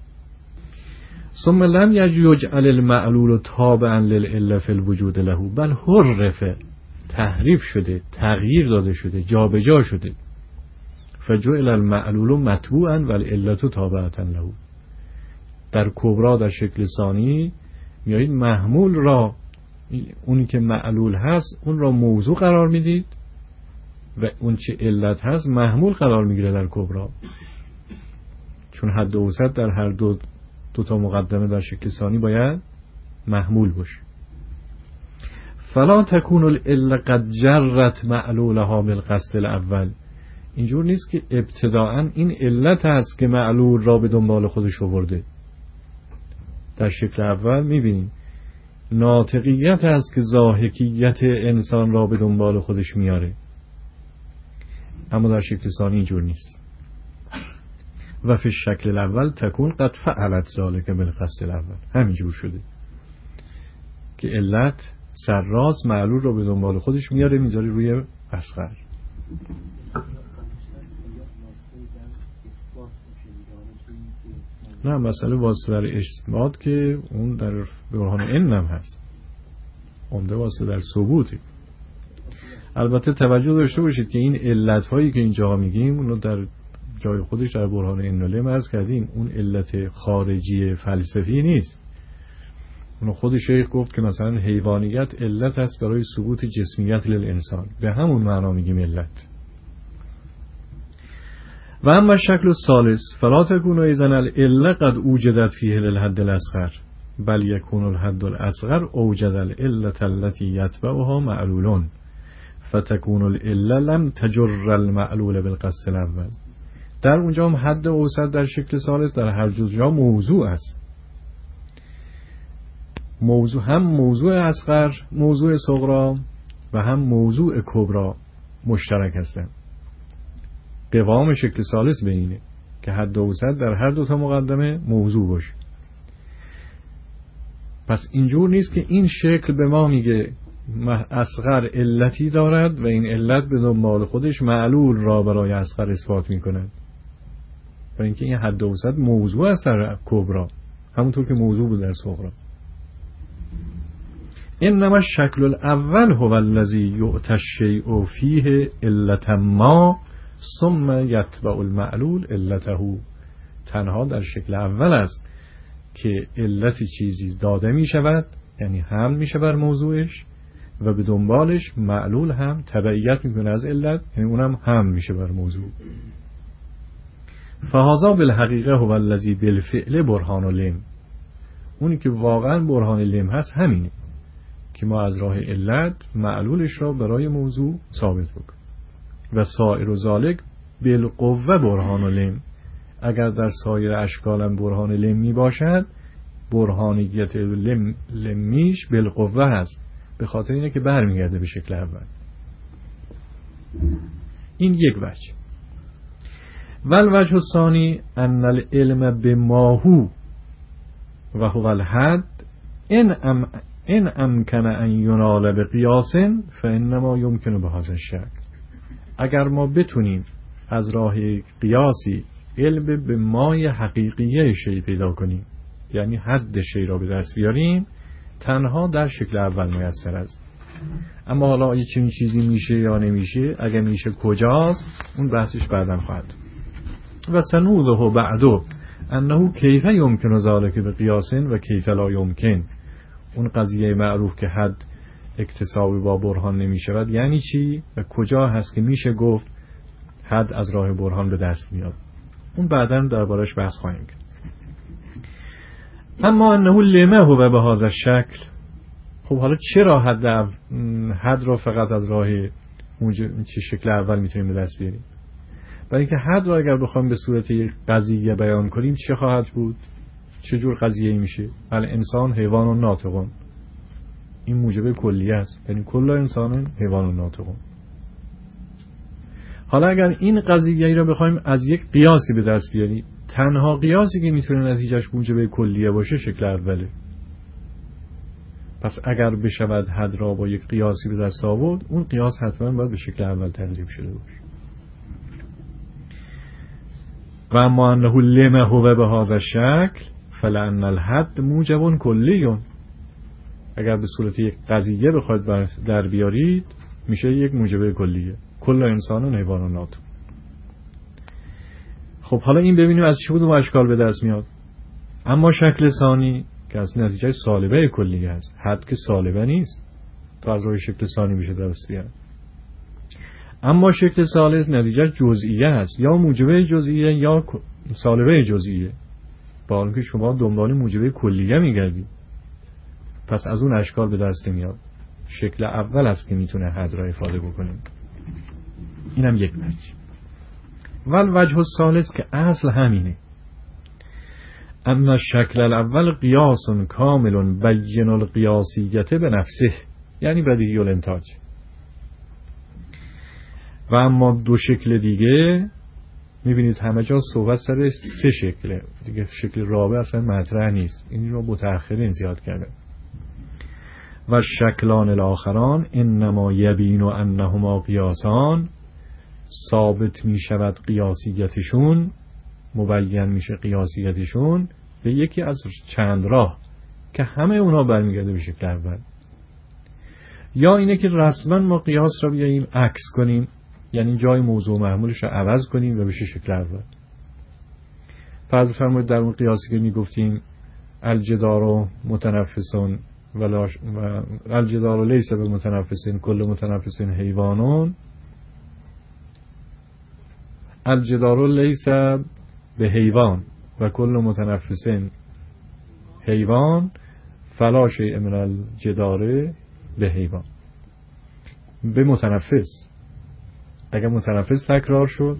ثم لم یجعل المعلول تابعا للعله فی الوجود له بل حرف، تحریف شده، تغییر داده شده، جابجا شده. فجعل المعلول متبوعا والعله تابعه له. در کبرا در شکل ثانی میایید محمول را، اونی که معلول هست اون را موضوع قرار میدید و اون چه علت هست محمول قرار میگیره در کبرا، چون حد اوسط در هر دو تا مقدمه در شکل ثانی باید محمول باشه. فلا تکون العله قد جرت معلولها بالقصد الاول. اینجور نیست که ابتداءً این علت هست که معلول را به دنبال خودش آورده. در شکل اول میبینیم ناطقیت هست که ضاحکیت انسان را به دنبال خودش میاره، اما در شکل ثانی اینجور نیست. و فی الشکل الاول تکون قد فعلت ذلک بالقصد الاول. همینجور شده که علت سرراست معلول را به دنبال خودش میاره، میذاره روی اصغر. نه، مسئله واسطه در اثبات که اون در برهان ان هم هست، عمده واسطه در ثبوتی. البته توجه داشته باشید که این علت هایی که اینجا میگیم اونو در جای خودش در برهان ان لم عرض کردیم، اون علت خارجی فلسفی نیست. اونو خود شیخ گفت که مثلا حیوانیت علت است برای ثبوت جسمیت للانسان، به همون معنا میگیم علت. و اما شکل الثالث فلا تكون اذا العله قد اوجدت فيه للحد الاصغر بل يكون الحد الاصغر اوجد العله التي يتبعها معلول فتكون العله لم تجر المعلول بالقصد الاول. در اونجا هم حد اوسط در شکل ثالث در هر جا موضوع است. موضوع هم موضوع اصغر، موضوع صغرا و هم موضوع کبرا مشترک هستند. قوام شکل ثالث به اینه که حد اوسط در هر دو تا مقدمه موضوع باشه. پس اینجور نیست که این شکل به ما میگه اصغر علتی دارد و این علت به دنبال خودش معلول را برای اصغر اثبات میکند، و اینکه این حد اوسط موضوع است در کبرا همونطور که موضوع بود در صغرا. انما الشکل الاول هو الذی یؤتی الشیء فیه علة ما ثم یتبع المعلول علته. تنها در شکل اول است که علت چیزی داده می شود، یعنی حمل می شود بر موضوعش و به دنبالش معلول هم تبعیت می کنه از علت، یعنی اونم حمل می شود بر موضوع. فهذا بالحقیقه هو الذی بالفعل برهان لم. اونی که واقعا برهان لم هست همینه که ما از راه علت معلولش را برای موضوع ثابت بکنیم. و سایر ذالک بالقوه برهان لم. اگر در سایر اشکالم برهان لم می باشد، برهانیت لمیش بالقوه هست، به خاطر اینه که برمیگرده به شکل اول. این یک وجه. والوجه الثانی ان العلم بماهو و هو الحد ان امکن ان ینال بقیاس فانما یمکن بهذا الشکل. اگر ما بتونیم از راه قیاسی علم به مای حقیقیه شی پیدا کنیم، یعنی حد شی را به دست بیاریم، تنها در شکل اول میسر است. اما حالا چه چیزی میشه یا نمیشه، اگر میشه کجاست، اون بحثش بعداً خواهد. و سنوضح بعدو انه کیف یمکن ذلک بقیاس و کیف لا یمکن. اون قضیه معروف که حد اکتسابی با برهان نمیشود یعنی چی و کجا هست که میشه گفت حد از راه برهان به دست میاد، اون بعداً دربارش بحث خواهیم کرد. اما انه لما هو به هذا الشکل. خب حالا چرا حد را فقط از راه چه شکل اول میتونیم به دست بیاریم؟ برای اینکه حد را اگر بخوایم به صورت یک قضیه بیان کنیم چه خواهد بود؟ چه جور قضیه‌ای میشه؟ الانسان حیوان و ناطقون، این موجب کلیه است، یعنی کل انسان حیوان و ناطقون. حالا اگر این قضیه را بخوایم از یک قیاسی به دست بیاریم، تنها قیاسی که میتونه نتیجهش موجب کلیه باشه شکل اوله. پس اگر بشود حد را با یک قیاسی به دست آورد، اون قیاس حتما باید به شکل اول تنظیم شده باشه. و اما انه لما هو به هذا الشکل فلان الحد موجب کلیون. اگر به صورت یک قضیه بخواید در بیارید میشه یک موجب کلیه، کل انسان حیوان و ناطق. خب حالا این ببینیم از چه کدوم اشکال به دست میاد. اما شکل ثانی که از نتیجه سالبه کلیه است، حد که سالبه نیست تا از روی شکل ثانی میشه دست بیاد. اما شکل ثالث نتیجه جزئیه است، یا موجبه جزئیه یا سالبه جزئیه، با اینکه شما دنبال موجبه کلیه میگردید. پس از اون اشکال به دست میاد. شکل اول است که میتونه حد را افاده بکنه. اینم یک وجه. والوجه الثالث که اصل همینه، اما شکل الاول قیاس کامل بین القیاسیت به نفسه، یعنی بدیهی الانتاج. و اما دو شکل دیگه میبینید همه جا صحبت سر سه شکله دیگه، شکل رابع اصلا مطرح نیست، این رو متأخرین زیاد کرده. و شکلان الاخران انما یبین انهما قیاسان، ثابت میشود قیاسیتشون، مبین میشه قیاسیتشون به یکی از چند راه که همه اونها برمیگرده به شکل اول. یا اینه که رسما ما قیاس را بیاییم عکس کنیم، یعنی جای موضوع محمولش رو عوض کنیم و بشه شکل اول. فرض فرمایید در اون قیاسی که میگفتیم الجدار متنفسون و الجدار لیس به متنفسین کل متنفسین حیوانون، الجدار لیس به حیوان و کل متنفسین حیوان فلا شیء من الجدار به حیوان، به متنفس. اگر متنفس تکرار شد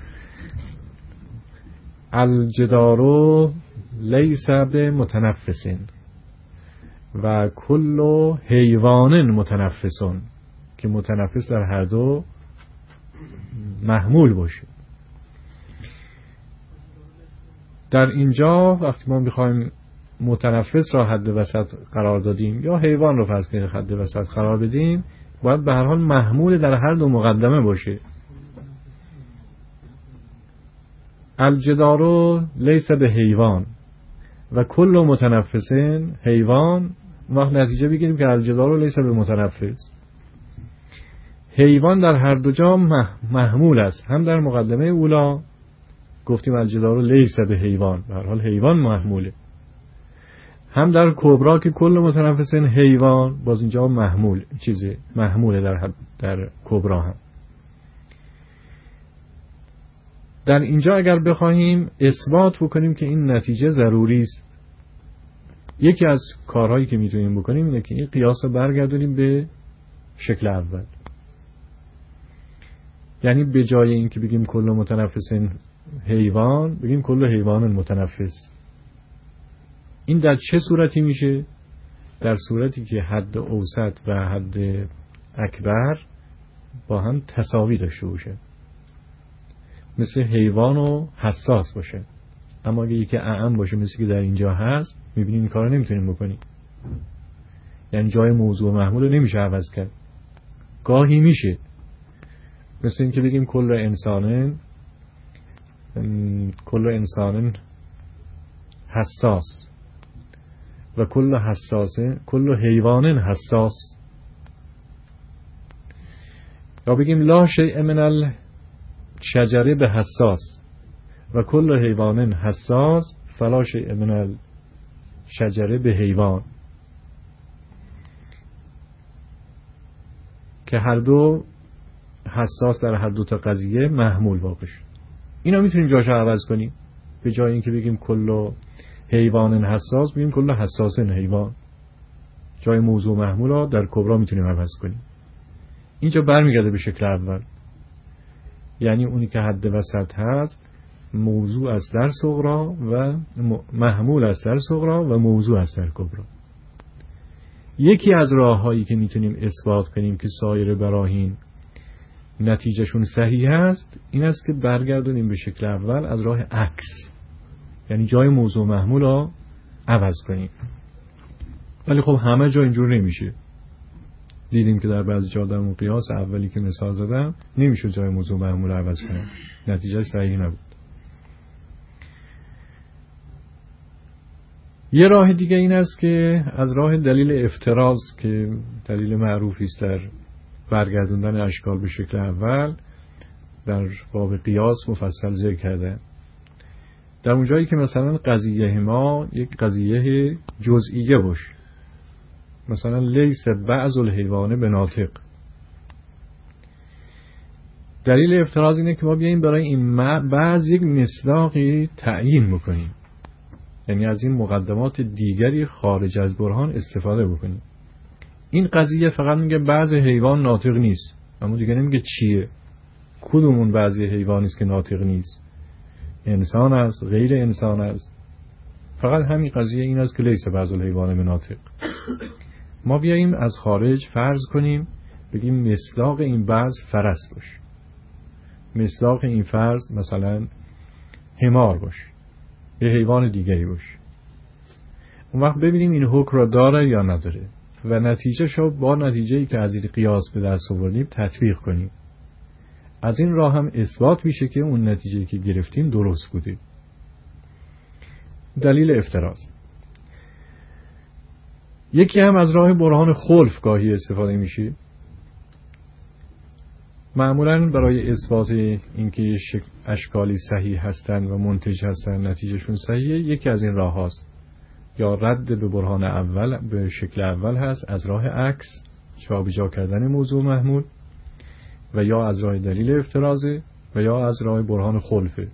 الجدار لیس به متنفسین و کل حیوان متنفسون، که متنفس در هر دو محمول باشه. در اینجا وقتی ما بخوایم متنفس را حد وسط قرار دادیم یا حیوان را فرض کنید حد وسط قرار بدیم، باید به هر حال محمول در هر دو مقدمه باشه. الجدار لیس به حیوان و کل متنفسین حیوان، وقت نتیجه بگیریم که الجدار لیس به متنفس. حیوان در هر دو جا محمول است، هم در مقدمه اولا گفتیم الجدار لیس به حیوان، به هر حال حیوان محموله، هم در کبرا که کل متنفسین حیوان، باز اینجا محموله در کبرا هم. در اینجا اگر بخواهیم اثبات بکنیم که این نتیجه ضروری است، یکی از کارهایی که میتونیم بکنیم اینه که این قیاس رو برگردونیم به شکل اول. یعنی به جای اینکه بگیم کل متنفسین حیوان، بگیم کل حیوان متنفس. این در چه صورتی میشه؟ در صورتی که حد اوسط و حد اکبر با هم تساوی داشته باشه، مثل حیوان و حساس باشه. اما اگه یکی اعم باشه مثل که در اینجا هست، میبینیم این کار نمیتونیم بکنیم. یعنی جای موضوع محمول رو نمیشه عوض کرد. گاهی میشه، مثل این که بگیم کل انسان حساس و کل حیوان حساس، یا بگیم لا شیء من الشجره به حساس و کل حیوان حساس فلا شیء من الشجره به حیوان، که هر دو حساس در هر دو تا قضیه محمول واقع شد. اینا میتونیم جاشو عوض کنیم. به جای اینکه بگیم کل حیوان حساس بگیم کل حساس حیوان. جای موضوع محمول ها در کبرا میتونیم عوض کنیم. اینجا برمیگرده به شکل اول، یعنی اونی که حد وسط هست موضوع است در صغرا و محمول است در صغرا و موضوع است در کبرا. یکی از راه‌هایی که میتونیم اثبات کنیم که سایر براهین نتیجهشون صحیح است این است که برگردونیم به شکل اول از راه عکس، یعنی جای موضوع محمول رو عوض کنیم. ولی خب همه جا اینجور نمیشه. دیدیم که در بعضی جا در اون قیاس اولی که مثال زدم نمیشه جای موضوع محمول رو عوض کنیم، نتیجه صحیح نبود. یه راه دیگه این است که از راه دلیل افتراض که دلیل معروفی است در برگردوندن اشکال به شکل اول در باب قیاس مفصل ذکر کرده. در اونجایی که مثلا قضیه ما یک قضیه جزئیه باشه، مثلا لیس بعض الحیوان بناطق، دلیل افتراض اینه که ما بیاییم برای این بعض یک مصداقی تعیین بکنیم، یعنی از این مقدمات دیگری خارج از برهان استفاده بکنیم. این قضیه فقط میگه بعض حیوان ناطق نیست، اما دیگه نمیگه چیه، کدومون بعضی حیوانی است که ناطق نیست، انسان است، غیر انسان است. فقط همین قضیه این است که لیس بعض الحیوان بناطق. ما بیاییم از خارج فرض کنیم بگیم مصداق این بعض فرس باشه، مصداق این فرض مثلا حمار باشه، یه حیوان دیگری باشه. اون وقت ببینیم این حکم را داره یا نداره و نتیجه شو با نتیجه‌ای که از این قیاس به دست آوردیم تطبیق کنیم. از این راه هم اثبات میشه که اون نتیجه‌ای که گرفتیم درست بوده. دلیل افتراض. یکی هم از راه برهان خلف گاهی استفاده میشه. معمولاً برای اثبات اینکه اشکالی صحیح هستند و منتج هستند نتیجهشون صحیحه، یکی از این راه هاست یا رد به برهان اول به شکل اول هست از راه عکس، جابجا کردن موضوع محمول، و یا از راه دلیل افتراضه و یا از راه برهان خلفه.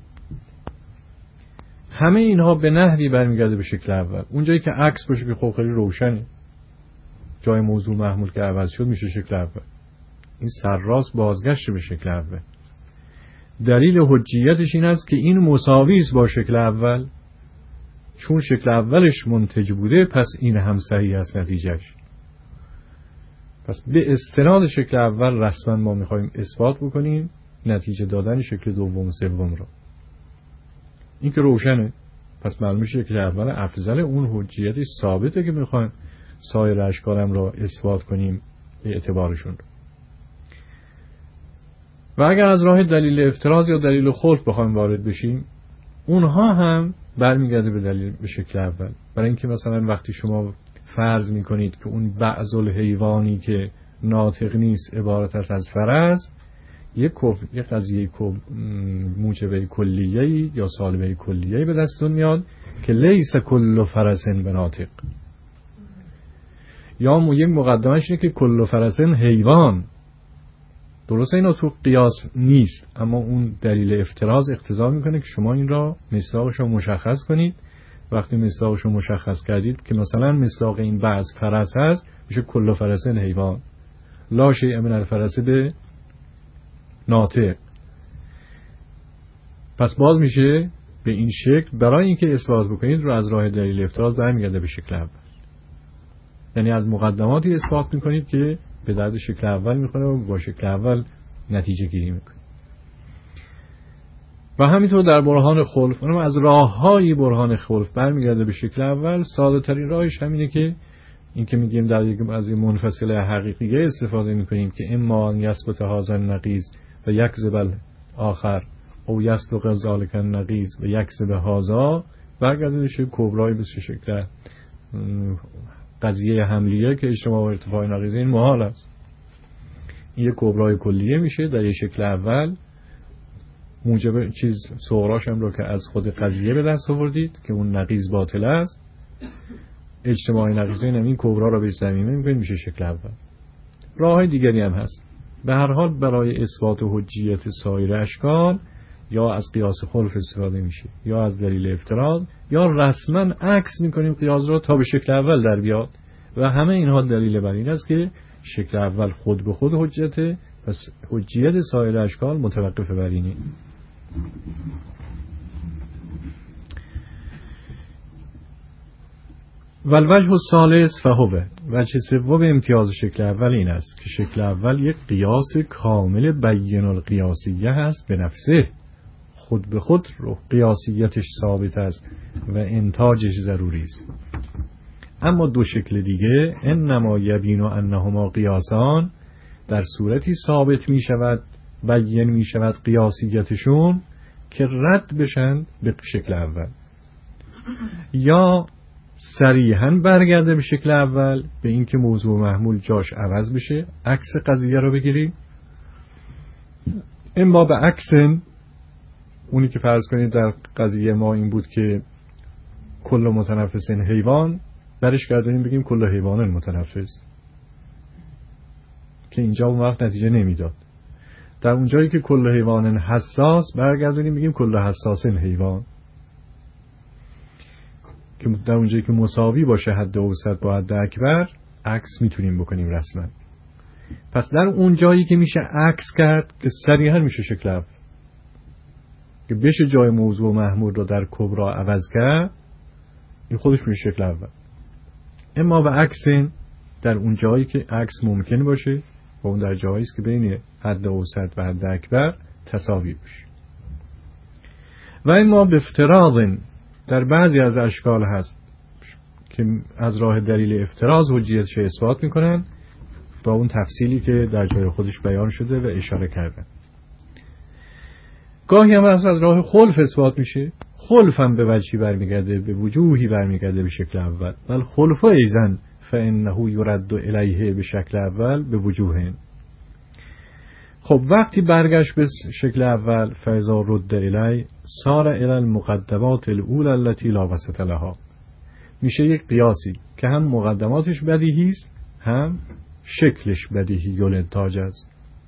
همه اینها به نحوی برمیگرده به شکل اول. اونجایی که عکس باشه که خب خیلی روشنه، جای موضوع محمول که عوض شد میشه شکل اول. این سرراست بازگشت به شکل اول. دلیل حجیتش این است که این مساوی است با شکل اول، چون شکل اولش منتج بوده پس این هم صحیح است نتیجهش. پس به استناد شکل اول رسما ما میخوایم اثبات بکنیم نتیجه دادن شکل دوم و سوم را. این که روشنه، پس معلومه شکل اول افضل، اون حجیتش ثابته که میخوایم سایر اشکالم را اثبات کنیم به اعتبارشون. و اگر از راه دلیل افتراض یا دلیل خلف بخوایم وارد بشیم، اونها هم برمیگرده به دلیل به شکل اول. برای اینکه مثلا وقتی شما فرض میکنید که اون بعض الحیوانی که ناطق نیست عبارت است از فرس، یک قضیه موجبه کلیه‌ای یا سالبه کلیه‌ای به دستون میاد که لیس کل فرسن بناطق، یا یک مقدمش اینه که کل فرسن حیوان. درسته اینا تو قیاس نیست، اما اون دلیل افتراض اقتضا میکنه که شما این را مصداقش رو مشخص کنید. وقتی مصداقش رو مشخص کردید که مثلا مصداق این بعض فرس هست، میشه کل فرسن حیوان، لا شیء من الفرس به ناطق. پس باز میشه به این شکل برای اینکه اثبات بکنید رو از راه دلیل افتراض برمیگرده به شکل اول. یعنی از مقدماتی اثبات میکنید که به درد شکل اول میخوره و با شکل اول نتیجه گیری میکنید. و همینطور در برهان خلف، اونم از راههای برهان خلف برمیگرده به شکل اول. ساده ترین راهش همینه که این که میگیم در یک از منفصل حقیقیه استفاده میکنیم که اما ان یثبت هذا النقیض و یکذب آخر او یصدق ذلک النقیض و یکذب هذا، برگرده بشه کبرای به شکل قضیه حملیه که اجتماع و ارتفاع نقیضین محال است. این یک کبرای کلیه میشه در یک شکل اول، موجب چیز صغراش هم رو که از خود قضیه به دست آوردید که اون نقیض باطل است. اجتماع نقیضین هم این کبرا رو به زمینه میکنید، میشه شکل اول. راه های دیگری هم هست. به هر حال برای اثبات و حجیت سایر اشکال یا از قیاس خلف استفاده میشه یا از دلیل افتراض یا رسما عکس میکنیم قیاس را تا به شکل اول در بیاد و همه اینها دلیل بر این است که شکل اول خود به خود حجته، پس حجیت سایر اشکال متوقف بر اینه. والوجه الثالث فهو، وجه سوم امتیاز شکل اول این است که شکل اول یک قیاس کامل بین القیاسیه هست به نفسه، خود به خود رو قیاسیتش ثابت است و انتاجش ضروری است. اما دو شکل دیگه انما یبین و انهما قیاسان، در صورتی ثابت می شود بیان می شود قیاسیتشون که رد بشن به شکل اول، یا صریحاً برگرده به شکل اول به اینکه موضوع محمول جاش عوض بشه، عکس قضیه رو بگیریم. اما به عکس اونی که فرض کنید در قضیه ما این بود که کل متنفس حیوان، برش گردانیم بگیم کل حیوان متنفس، که اینجا اون وقت نتیجه نمیداد. در اونجایی که کل حیوان حساس، برگردانیم بگیم کل حساس حیوان، که در اونجایی که مساوی باشه حد اوسط با حد اکبر، عکس میتونیم بکنیم رسما. پس در اون جایی که میشه عکس کرد که صریحا میشه شکل اول، که بشه جای موضوع محمول رو در کبرا عوض کرد، این خودش میشه شکل اول. اما به عکس در اون جایی که عکس ممکن باشه و اون در جایی است که بین حد اوسط و حد اکبر تساوی باشه. و اما به افتراض، در بعضی از اشکال هست که از راه دلیل افتراض حجیتش اثبات میکنن با اون تفصیلی که در جای خودش بیان شده و اشاره کردن. گاهی هم از راه خلف اثبات میشه. خلف هم به وجهی برمیگرده، به وجوهی برمیگرده به شکل اول. بل خلف ایزن فانه یرد الیه به شکل اول به وجوهن. خب وقتی برگشت به شکل اول، فاذا رد الی صار الی المقدمات الاولى التي لا وسط لها، میشه یک قیاسی که هم مقدماتش بدیهی است هم شکلش بدیهی الانتاج است.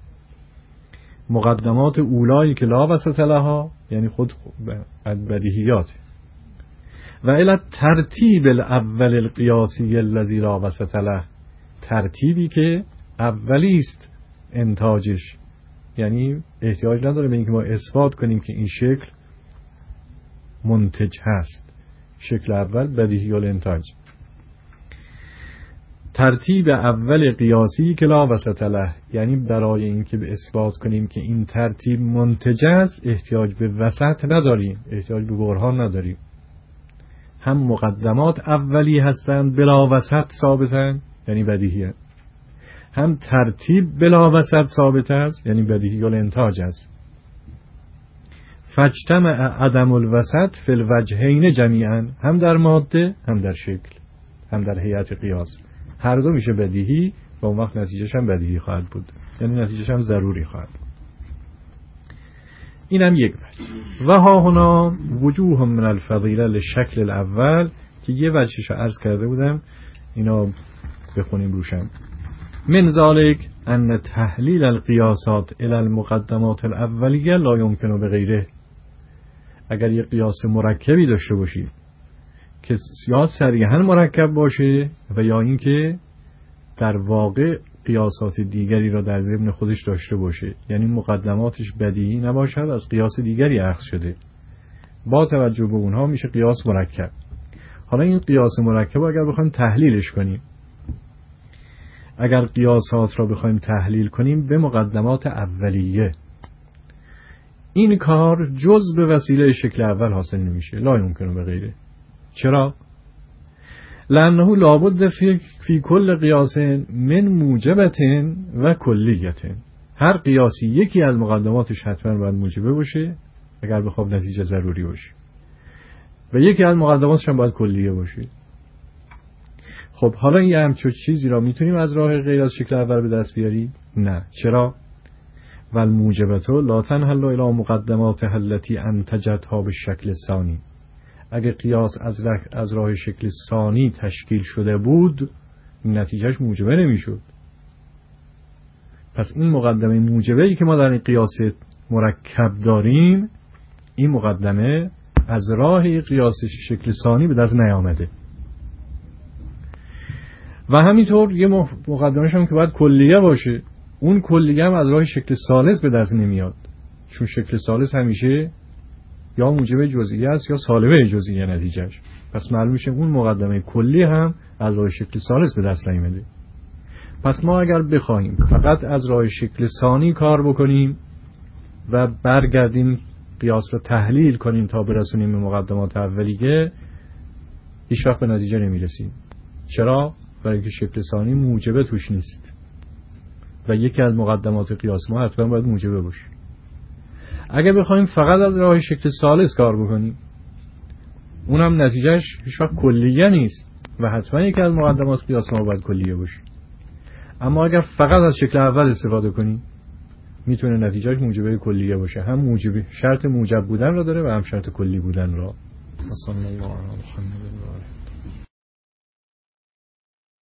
مقدمات اولایی که لا وسط لها یعنی خود بدیهیات، و الی ترتیب الاول القیاسی الذی لا وسط له، ترتیبی که اولی است انتاجش، یعنی احتیاج نداره به اینکه ما اثبات کنیم که این شکل منتج هست. شکل اول بدیهی الانتاج، ترتیب اول قیاسی که لا وسط له، یعنی برای اینکه به اثبات کنیم که این ترتیب منتج است احتیاج به وسط نداریم، احتیاج به برهان نداریم. هم مقدمات اولی هستند بلا وسط ثابتند یعنی بدیهی، هم ترتیب بلا وسط ثابت است یعنی بدیهی الانتاج است. فاجتمع عدم الوسط فی الوجهین جمیعا، هم در ماده هم در شکل هم در هیئت قیاس، هر دو میشه بدیهی و اون وقت نتیجهش هم بدیهی خواهد بود، یعنی نتیجهش هم ضروری خواهد بود. این هم یک وجه. و ها هنا وجوه من الفضیله لشکل الاول، که یه وجهش رو عرض کرده بودم، اینا بخونیم روشن. من ذالک ان تحلیل القیاسات الى المقدمات الاولیه لا یمکن بغیره. اگر یک قیاس مرکبی داشته باشید که یا صریحا مرکب باشه و یا اینکه در واقع قیاسات دیگری را در ضمن خودش داشته باشه، یعنی مقدماتش بدیهی نباشد از قیاس دیگری اخذ شده، با توجه به اونها میشه قیاس مرکب. حالا این قیاس مرکب اگر بخوایم تحلیلش کنیم اگر قیاسات را بخوایم تحلیل کنیم به مقدمات اولیه. این کار جز به وسیله شکل اول حاصل نمیشه، لا یمکن به غیره. چرا؟ لأنه لابد فی کل قیاس من موجبت و کلیت. هر قیاسی یکی از مقدماتش حتما باید موجبه باشه اگر بخواد نتیجه ضروری باشه و یکی از مقدماتش هم باید کلیه باشه. خب حالا یه همچون چیزی را میتونیم از راه غیر از شکل اول به دست بیاریم؟ نه. چرا؟ والموجبت لا تنحل الی مقدمات التي انتجتها بالشکل ثانی. اگه قیاس از راه شکل ثانی تشکیل شده بود نتیجهش موجبه نمیشد. پس این مقدمه موجبه‌ای که ما در این قیاس مرکب داریم، این مقدمه از راه قیاس شکل ثانی به دست نیامده. و همینطور یه مقدمه‌ش هم که باید کلیه باشه، اون کلیه هم از راه شکل ثالث به دست نمیاد، چون شکل ثالث همیشه یا موجب جزئیه است یا سالبه جزئیه نتیجهش. پس معلوم میشه اون مقدمه کلی هم از راه شکل ثالث به دست نمیاد. پس ما اگر بخوایم فقط از راه شکل ثانی کار بکنیم و برگردیم قیاس رو تحلیل کنیم تا برسونیم به مقدمات اولیه، هیچ وقت به نتیجه نمیرسیم. چرا؟ برای اینکه شکل ثانی موجبه توش نیست و یکی از مقدمات قیاس ما حتما باید موجبه باشه. اگه بخوایم فقط از راه شکل ثالث کار بکنیم، اونم نتیجهش هیچ وقت کلیه نیست و حتما یکی از مقدمات قیاس ما باید کلیه باشه. اما اگر فقط از شکل اول استفاده کنیم میتونه نتیجهش موجبه کلیه باشه. هم موجبه شرط موجب بودن را داره و هم شرط کلی بودن را. صلی الله علیه و آله.